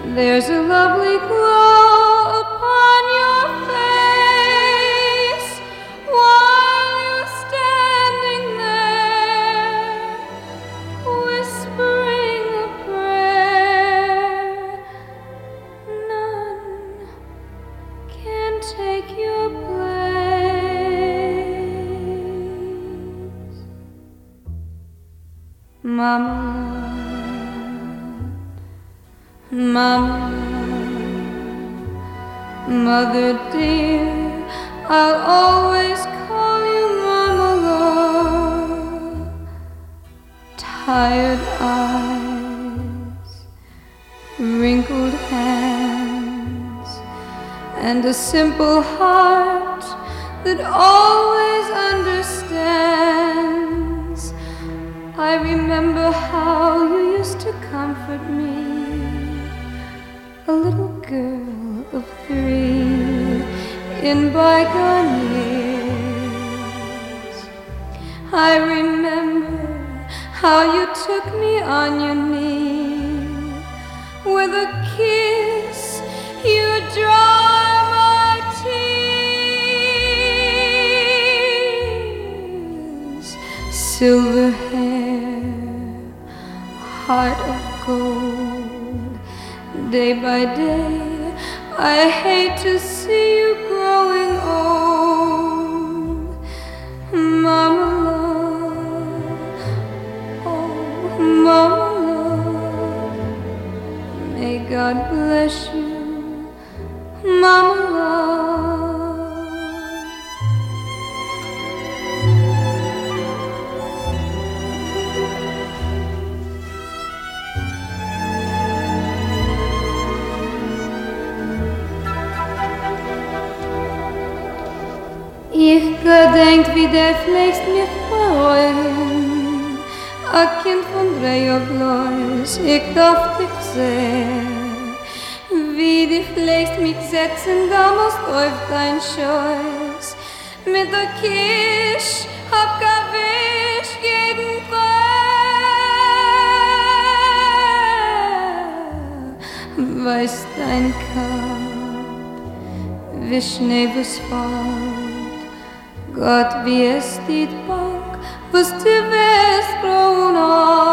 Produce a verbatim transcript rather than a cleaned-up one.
There's a lovely glow upon your face while you're standing there, whispering a prayer. None can take your place. Mama, Mama, Mother dear, I'll always call you Mama love. Tired eyes, wrinkled hands, and a simple heart that always understands. I remember how you used to comfort me, a little girl of three in bygone years. I remember how you took me on your knee. With a kiss you dry my tears. Silver hair, heart of gold. Day by day, I hate to see you growing old. Mama love, oh Mama love, may God bless you, Mama love. Ich gedenkt, wie der pflegst mich freuen, a Kind von drei Jahr bloß, ich darf dich sehr. Wie du pflegst mich setzen, damals auf dein Schoß, mit der Kisch hab gewischt jeden Tag. Weiß dein Kopf, wie Schnee was fällt, Gott, wie es die Bank, was du wirst braun.